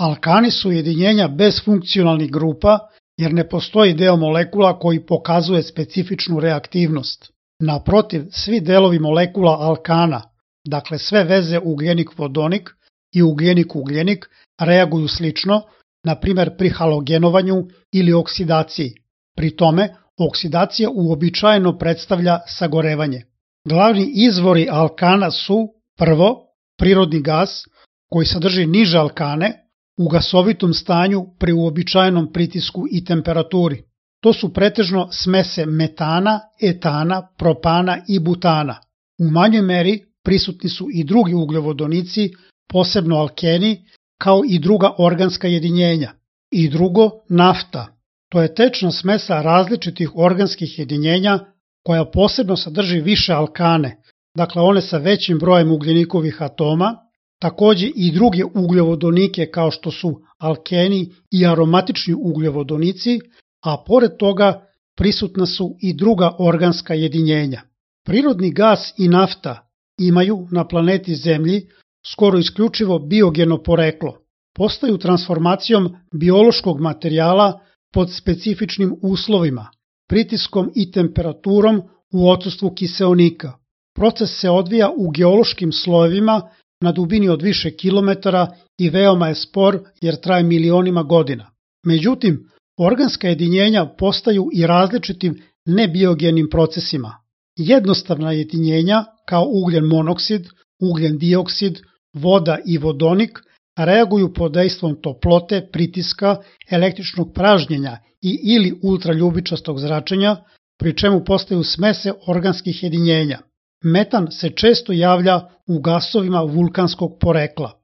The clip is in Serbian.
Alkani su jedinjenja bez funkcionalnih grupa jer ne postoji deo molekula koji pokazuje specifičnu reaktivnost. Naprotiv, svi delovi molekula alkana, dakle sve veze ugljenik-vodonik i ugljenik-ugljenik, reaguju slično, na primjer pri halogenovanju ili oksidaciji. Pri tome, oksidacija uobičajeno predstavlja sagorevanje. Glavni izvori alkana su: prvo, prirodni gas koji sadrži niže alkane u gasovitom stanju pri uobičajenom pritisku i temperaturi. To su pretežno smese metana, etana, propana i butana. U manjoj meri prisutni su i drugi ugljovodonici, posebno alkeni, kao i druga organska jedinjenja. I drugo, nafta. To je tečna smesa različitih organskih jedinjenja koja posebno sadrži više alkane, dakle one sa većim brojem ugljenikovih atoma, takođe i druge ugljovodonike kao što su alkeni i aromatični ugljovodonici, a pored toga prisutna su i druga organska jedinjenja. Prirodni gas i nafta imaju na planeti Zemlji skoro isključivo biogeno poreklo. Postaju transformacijom biološkog materijala pod specifičnim uslovima, pritiskom i temperaturom u odsustvu kiseonika. Proces se odvija u geološkim slojevima na dubini od više kilometara i veoma je spor jer traje milionima godina. Međutim, organska jedinjenja postaju i različitim nebiogenim procesima. Jednostavna jedinjenja kao ugljen monoksid, ugljen dioksid, voda i vodonik reaguju pod dejstvom toplote, pritiska, električnog pražnjenja i ili ultraljubičastog zračenja, pri čemu postaju smese organskih jedinjenja. Metan se često javlja u gasovima vulkanskog porekla.